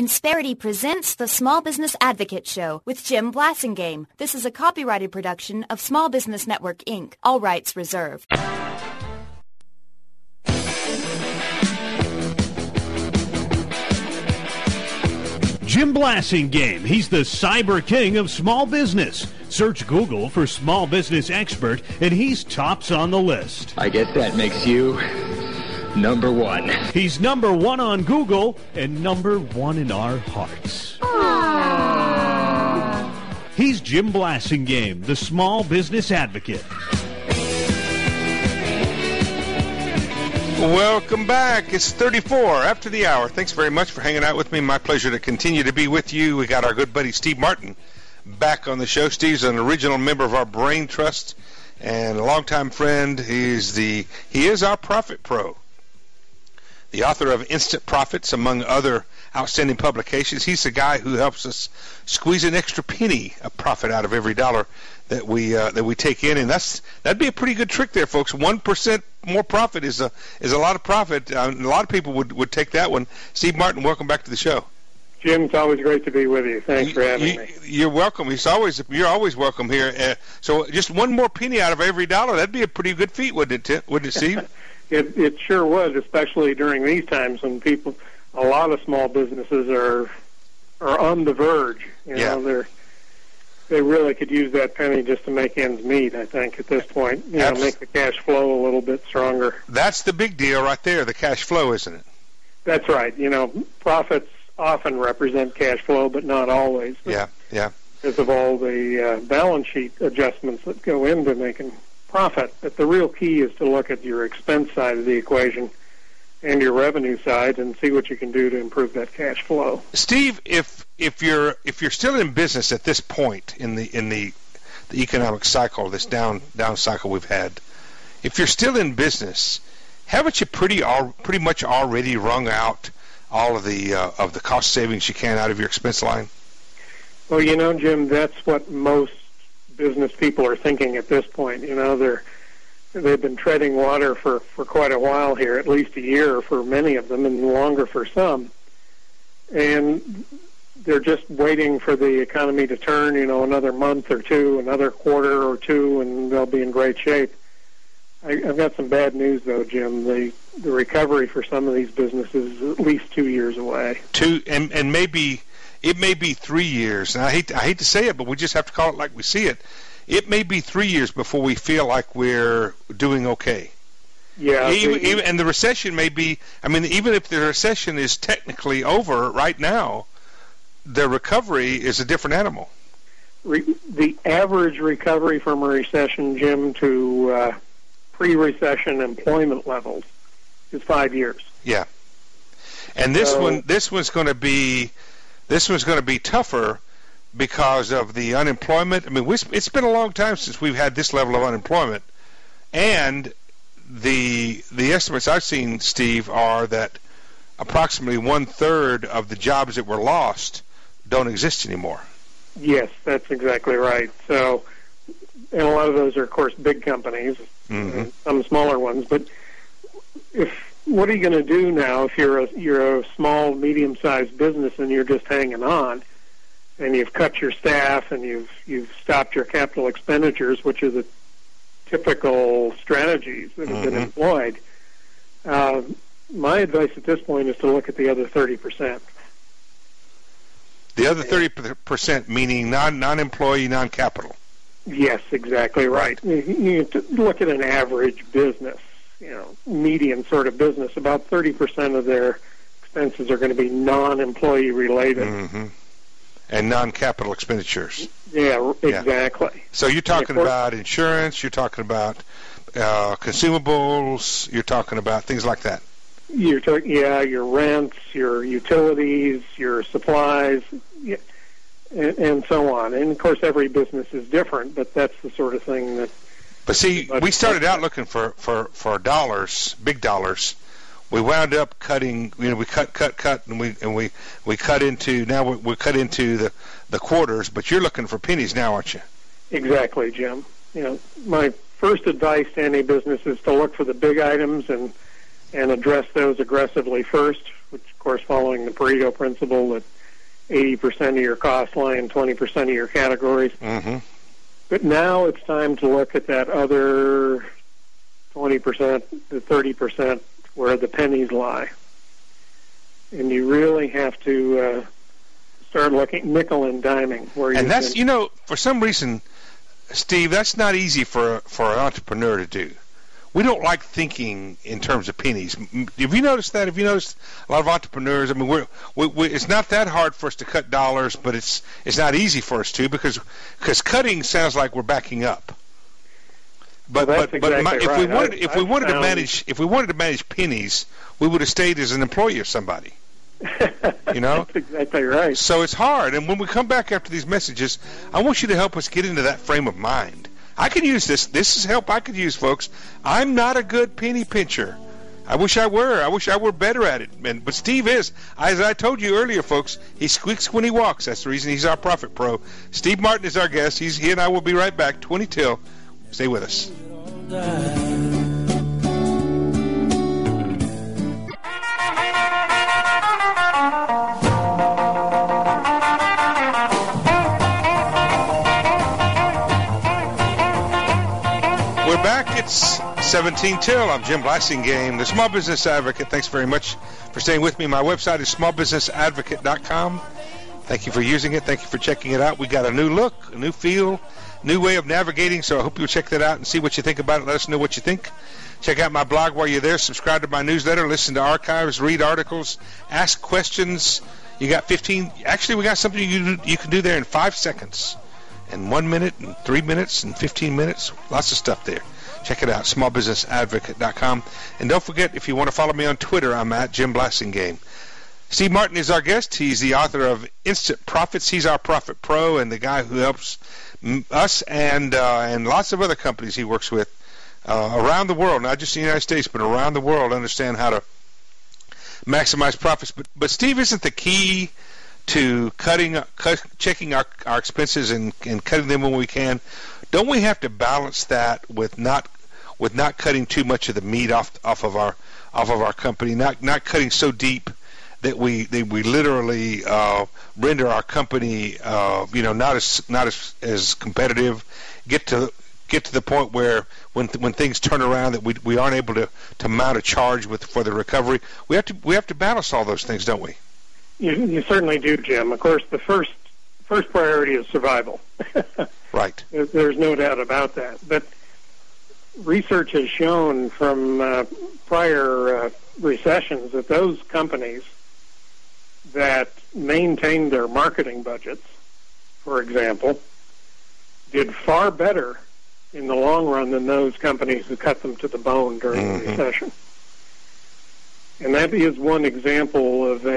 Insperity presents the Small Business Advocate Show with Jim Blasingame. This is a copyrighted production of Small Business Network, Inc. All rights reserved. Jim Blasingame. He's the cyber king of small business. Search Google for small business expert, and he's tops on the list. I guess that makes you number one. He's number one on Google and number one in our hearts. Aww. He's Jim Blasingame, the small business advocate. Welcome back. It's 34 after the hour. Thanks very much for hanging out with me. My pleasure to continue to be with you. We got our good buddy Steve Martin back on the show. Steve's an original member of our Brain Trust and a longtime friend. He is our Profit Pro, the author of Instant Profits, among other outstanding publications. He's the guy who helps us squeeze an extra penny of profit out of every dollar that we take in, and that'd be a pretty good trick there, folks. 1% more profit is a lot of profit. A lot of people would take that one. Steve Martin, welcome back to the show. Jim, it's always great to be with you. Thanks for having me. You're welcome. You're always welcome here. So just one more penny out of every dollar, that'd be a pretty good feat, wouldn't it, Steve? It sure would, especially during these times when a lot of small businesses are on the verge. You know, they really could use that penny just to make ends meet, I think, at this point. Make the cash flow a little bit stronger. That's the big deal right there, the cash flow, isn't it? That's right. Profits often represent cash flow, but not always. Yeah. Because of all the balance sheet adjustments that go into making profit. But the real key is to look at your expense side of the equation and your revenue side and see what you can do to improve that cash flow. Steve, if you're still in business at this point in the economic cycle, this down cycle we've had, if you're still in business, haven't you pretty much already wrung out all of the cost savings you can out of your expense line? Well, Jim, that's what most business people are thinking at this point. They've been treading water for quite a while here, at least a year for many of them and longer for some. And they're just waiting for the economy to turn, another month or two, another quarter or two, and they'll be in great shape. I've got some bad news, though, Jim. The recovery for some of these businesses is at least 2 years away. And maybe it may be 3 years. And I hate to say it, but we just have to call it like we see it. It may be 3 years before we feel like we're doing okay. Yeah. And the recession may be, even if the recession is technically over right now, the recovery is a different animal. The average recovery from a recession, Jim, to pre-recession employment levels is 5 years. Yeah. And this one's going to be tougher because of the unemployment. It's been a long time since we've had this level of unemployment, and the estimates I've seen, Steve, are that approximately 1/3 of the jobs that were lost don't exist anymore. Yes, that's exactly right. So, and a lot of those are, of course, big companies, some smaller ones. But what are you going to do now if you're a small, medium-sized business and you're just hanging on? And you've cut your staff, and you've stopped your capital expenditures, which are the typical strategies that have been employed. My advice at this point is to look at the other 30%. The other 30% meaning non-employee, non-capital. Yes, exactly right. You look at an average business, median sort of business. About 30% of their expenses are going to be non-employee related. Mm-hmm. And non-capital expenditures. Yeah, exactly. Yeah. So you're talking about insurance, you're talking about consumables, you're talking about things like that. You're talking, your rents, your utilities, your supplies, and so on. And of course, every business is different, but that's the sort of thing that. But see, we started out looking for dollars, big dollars. We wound up cutting. We cut, and we cut into we cut into the quarters. But you're looking for pennies now, aren't you? Exactly, Jim. My first advice to any business is to look for the big items and address those aggressively first, which of course, following the Pareto principle that 80% of your costs lie in 20% of your categories. Mm-hmm. But now it's time to look at that other 20%, the 30% where the pennies lie. And you really have to start looking nickel and diming. And that's, for some reason, Steve, that's not easy for an entrepreneur to do. We don't like thinking in terms of pennies. Have you noticed that? Have you noticed a lot of entrepreneurs? I mean, it's not that hard for us to cut dollars, but it's not easy for us to because cutting sounds like we're backing up. But if we wanted to manage pennies, we would have stayed as an employee of somebody. That's exactly right. So it's hard. And when we come back after these messages, I want you to help us get into that frame of mind. I can use this. This is help I could use, folks. I'm not a good penny pincher. I wish I were. I wish I were better at it. But Steve is. As I told you earlier, folks, he squeaks when he walks. That's the reason he's our Profit Pro. Steve Martin is our guest. He and I will be right back. 20 till. Stay with us. We're back. It's 17 till. I'm Jim Blasingame, the Small Business Advocate. Thanks very much for staying with me. My website is smallbusinessadvocate.com. Thank you for using it. Thank you for checking it out. We got a new look, a new feel, new way of navigating, so I hope you'll check that out and see what you think about it. Let us know what you think. Check out my blog while you're there. Subscribe to my newsletter. Listen to archives. Read articles. Ask questions. You got 15. Actually, we got something you can do there in 5 seconds. In 1 minute, and 3 minutes, and 15 minutes. Lots of stuff there. Check it out, smallbusinessadvocate.com. And don't forget, if you want to follow me on Twitter, I'm at Jim Blasingame. Steve Martin is our guest. He's the author of Instant Profits. He's our Profit Pro and the guy who helps us and lots of other companies he works with around the world, not just in the United States, but around the world, understand how to maximize profits. But Steve, isn't the key to checking our expenses and cutting them when we can? Don't we have to balance that with not cutting too much of the meat off of our company, not cutting so deep that we literally render our company not as competitive, get to the point where when things turn around that we aren't able to mount a charge for the recovery. We have to balance all those things, don't we? You certainly do, Jim. Of course, the first priority is survival. Right. There's no doubt about that. But research has shown from prior recessions that those companies that maintained their marketing budgets, for example, did far better in the long run than those companies who cut them to the bone during the recession. And that is one example of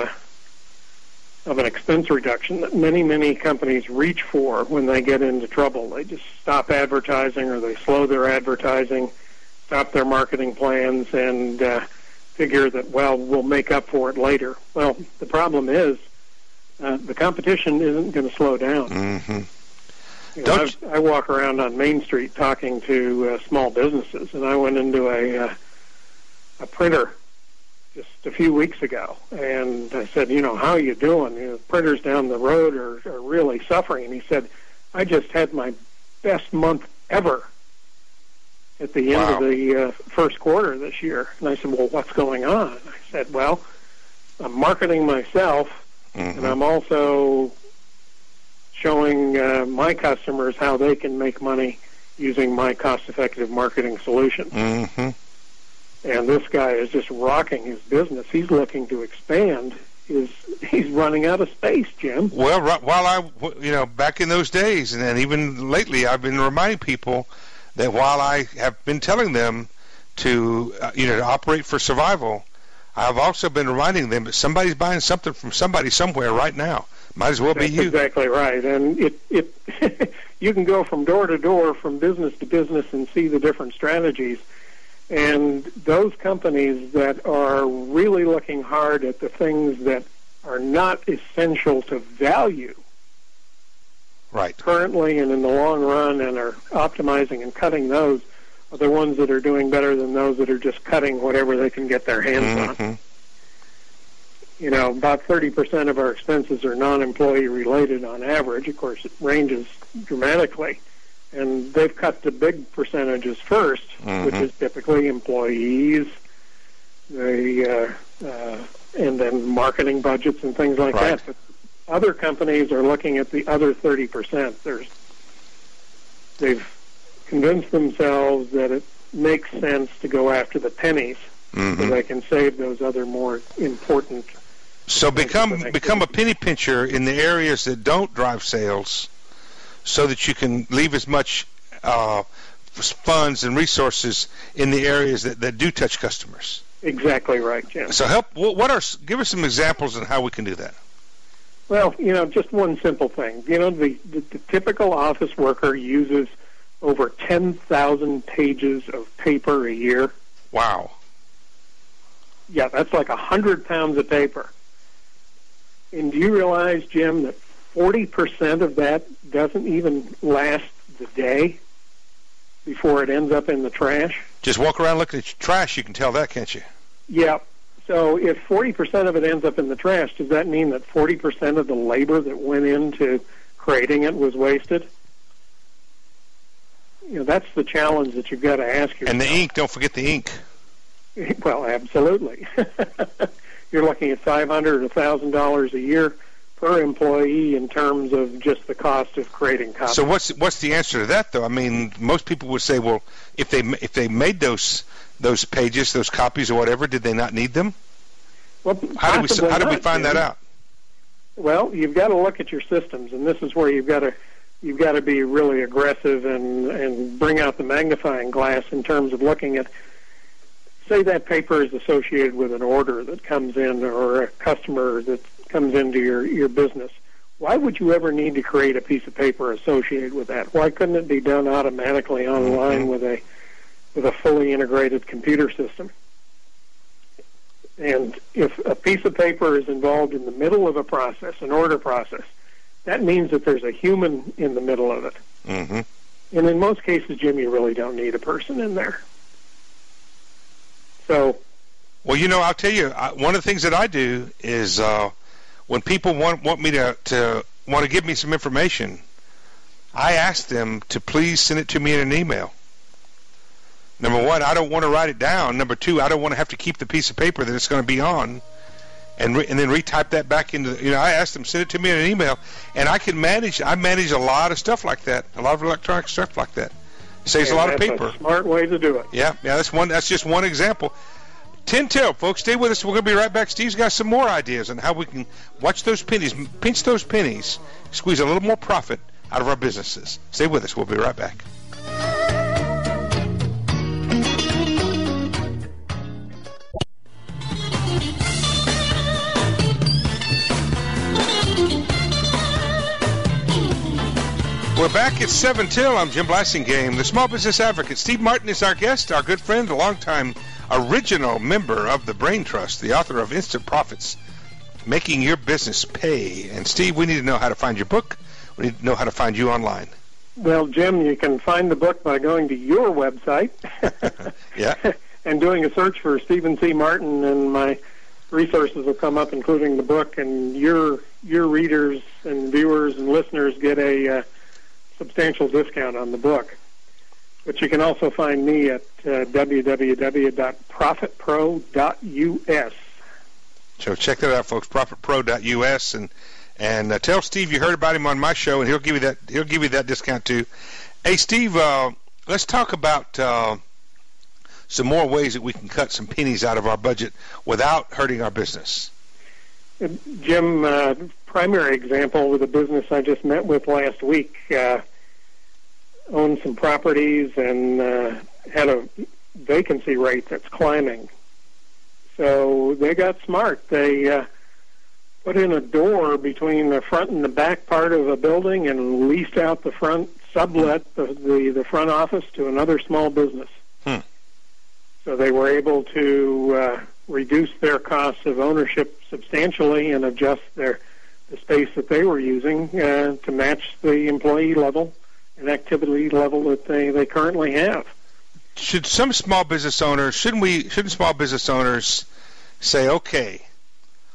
an expense reduction that many companies reach for when they get into trouble. They just stop advertising, or they slow their advertising, stop their marketing plans, and figure that, we'll make up for it later. Well, the problem is the competition isn't going to slow down. Mm-hmm. I walk around on Main Street talking to small businesses, and I went into a printer just a few weeks ago, and I said, how are you doing? The printers down the road are really suffering. And he said, I just had my best month ever at the end of the first quarter this year. And I said, well, what's going on? I said, well, I'm marketing myself, and I'm also showing my customers how they can make money using my cost-effective marketing solution. Mm-hmm. And this guy is just rocking his business. He's looking to expand. He's running out of space, Jim. Well, while back in those days, and then even lately, I've been reminding people that while I have been telling them to operate for survival, I've also been reminding them that somebody's buying something from somebody somewhere right now. Might as well be you. That's exactly right. And it you can go from door to door, from business to business, and see the different strategies. And those companies that are really looking hard at the things that are not essential to value currently and in the long run, and are optimizing and cutting those, are the ones that are doing better than those that are just cutting whatever they can get their hands on. about 30% of our expenses are non-employee related on average. Of course, it ranges dramatically. And they've cut the big percentages first, which is typically employees, and then marketing budgets and things like that. But other companies are looking at the other 30%. They've convinced themselves that it makes sense to go after the pennies so they can save those other more important. So become a penny pincher in the areas that don't drive sales, so that you can leave as much funds and resources in the areas that do touch customers. Exactly right, Jim. So give us some examples on how we can do that. Well, just one simple thing. The typical office worker uses over 10,000 pages of paper a year. Wow. Yeah, that's like 100 pounds of paper. And do you realize, Jim, that 40% of that doesn't even last the day before it ends up in the trash? Just walk around looking at your trash, you can tell that, can't you? Yeah. So if 40% of it ends up in the trash, does that mean that 40% of the labor that went into creating it was wasted? That's the challenge that you've got to ask yourself. And the ink, don't forget the ink. Well, absolutely. You're looking at $500 or $1,000 a year per employee in terms of just the cost of creating copies. So what's the answer to that, though? I mean, most people would say, well, if they made those pages, those copies or whatever, did they not need them? Well, how do we find that out? Well, you've got to look at your systems, and this is where you've got to be really aggressive and bring out the magnifying glass in terms of looking at. Say that paper is associated with an order that comes in or a customer that comes into your business. Why would you ever need to create a piece of paper associated with that? Why couldn't it be done automatically online with a fully integrated computer system? And if a piece of paper is involved in the middle of a process, an order process, that means that there's a human in the middle of it. And in most cases, Jim, you really don't need a person in there. So, well, I'll tell you, one of the things that I do is when people want me to want to give me some information, I ask them to please send it to me in an email. Number one, I don't want to write it down. Number two, I don't want to have to keep the piece of paper that it's going to be on and then retype that back into. I ask them send it to me in an email, and I manage a lot of stuff like that, a lot of electronic stuff like that. Saves a lot of paper. That's a smart way to do it. Yeah, that's just one example. 10-tail, folks. Stay with us. We're going to be right back. Steve's got some more ideas on how we can watch those pennies, pinch those pennies, squeeze a little more profit out of our businesses. Stay with us. We'll be right back. We're back at 7 Till. I'm Jim Blasingame, the Small Business Advocate. Steve Martin is our guest, our good friend, a longtime original member of the Brain Trust, the author of Instant Profits, Making Your Business Pay. And Steve, we need to know how to find your book. We need to know how to find you online. Well, Jim, you can find the book by going to your website yeah, and doing a search for Stephen C. Martin, and my resources will come up, including the book, and your readers and viewers and listeners get a substantial discount on the book. But you can also find me at www.profitpro.us. So check that out, folks. Profitpro.us, and tell Steve you heard about him on my show, and he'll give you that discount too. Hey, Steve, let's talk about some more ways that we can cut some pennies out of our budget without hurting our business. Jim, primary example with a business I just met with last week, owned some properties and had a vacancy rate that's climbing. So they got smart. They put in a door between the front and the back part of a building and leased out the front, sublet the front office to another small business. So they were able to reduce their costs of ownership substantially and adjust the space that they were using to match the employee level and activity level that they currently have. Shouldn't small business owners say, okay,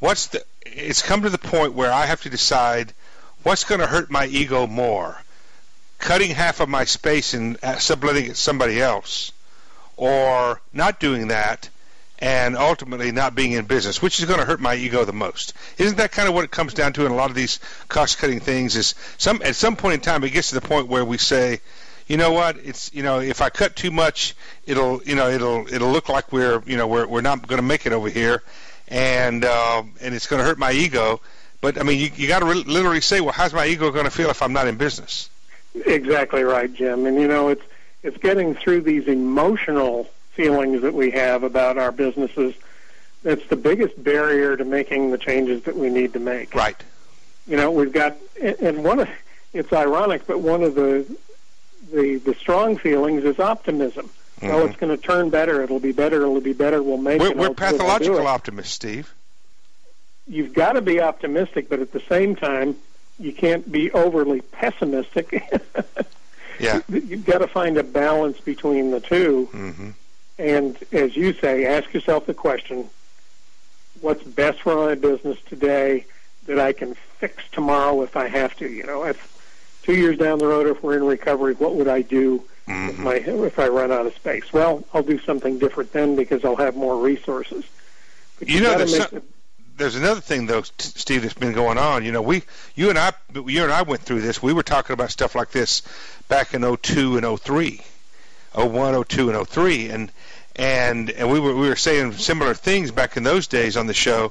it's come to the point where I have to decide what's going to hurt my ego more, cutting half of my space and subletting it to somebody else, or not doing that and ultimately not being in business, which is going to hurt my ego the most. Isn't that kind of what it comes down to in a lot of these cost-cutting things? Is at some point in time it gets to the point where we say, you know what? It's if I cut too much, it'll look like we're not going to make it over here, and it's going to hurt my ego. But I mean, you got to literally say, well, how's my ego going to feel if I'm not in business? Exactly right, Jim. And it's getting through these emotional feelings that we have about our businesses. That's the biggest barrier to making the changes that we need to make. Right. We've got, and it's ironic, but one of the strong feelings is optimism. Mm-hmm. Well, it's going to turn better. It'll be better. We'll make it. We're pathological optimists, Steve. You've got to be optimistic, but at the same time, you can't be overly pessimistic. Yeah. You've got to find a balance between the two. Mm-hmm. And as you say, ask yourself the question, what's best for my business today that I can fix tomorrow if I have to? If 2 years down the road, if we're in recovery, what would I do if I run out of space? Well, I'll do something different then because I'll have more resources. But there's another thing, though, Steve, that's been going on. You and I went through this. We were talking about stuff like this back in 2002 and 2003, 2001, 2002, and 2003, and we were saying similar things back in those days on the show.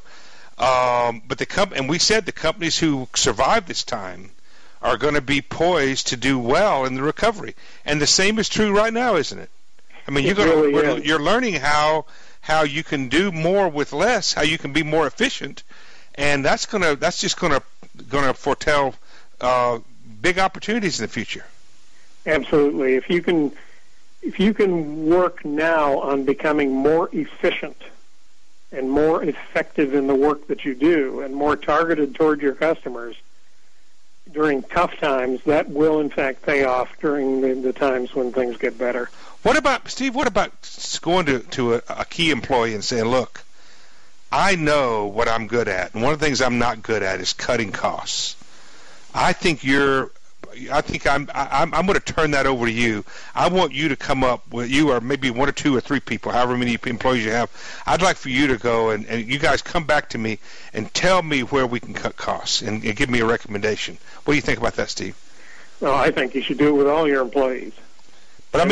But we said the companies who survive this time are going to be poised to do well in the recovery, and the same is true right now, isn't it? I mean, you're learning how you can do more with less, how you can be more efficient, and that's just gonna foretell big opportunities in the future. Absolutely. If you can work now on becoming more efficient and more effective in the work that you do and more targeted toward your customers during tough times, that will in fact pay off during the times when things get better. What about, Steve, going to a key employee and saying, look, I know what I'm good at, and one of the things I'm not good at is cutting costs. I think I'm going to turn that over to you. I want you to come up with, you or maybe one or two or three people, however many employees you have. I'd like for you to go and you guys come back to me and tell me where we can cut costs and give me a recommendation. What do you think about that, Steve? Well, I think you should do it with all your employees. But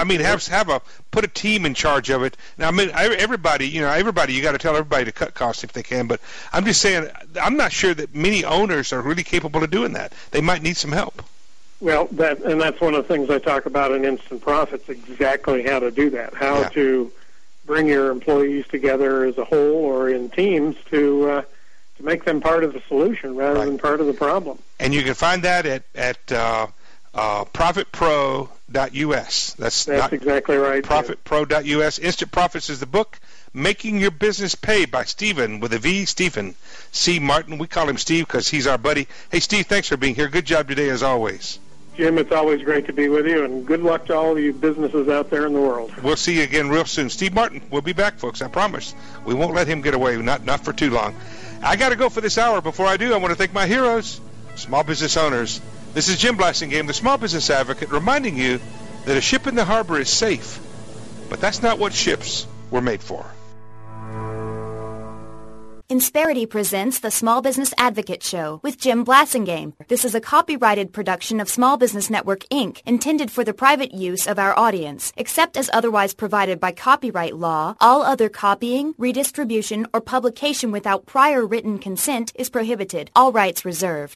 put a team in charge of it. Now, I mean, everybody, you got to tell everybody to cut costs if they can. But I'm just saying, I'm not sure that many owners are really capable of doing that. They might need some help. Well, that's one of the things I talk about in Instant Profits, exactly how to do that, how to bring your employees together as a whole or in teams to make them part of the solution rather than part of the problem. And you can find that at ProfitPro.us. That's exactly right. ProfitPro.us. Instant Profits is the book. Making Your Business Pay by Stephen, with a V, Stephen C. Martin. We call him Steve because he's our buddy. Hey, Steve, thanks for being here. Good job today, as always. Jim, it's always great to be with you, and good luck to all of you businesses out there in the world. We'll see you again real soon. Steve Martin, we'll be back, folks. I promise. We won't let him get away, not for too long. I got to go for this hour. Before I do, I want to thank my heroes, small business owners. This is Jim Blasingame, the Small Business Advocate, reminding you that a ship in the harbor is safe, but that's not what ships were made for. Insperity presents the Small Business Advocate Show with Jim Blasingame. This is a copyrighted production of Small Business Network, Inc., intended for the private use of our audience. Except as otherwise provided by copyright law, all other copying, redistribution, or publication without prior written consent is prohibited. All rights reserved.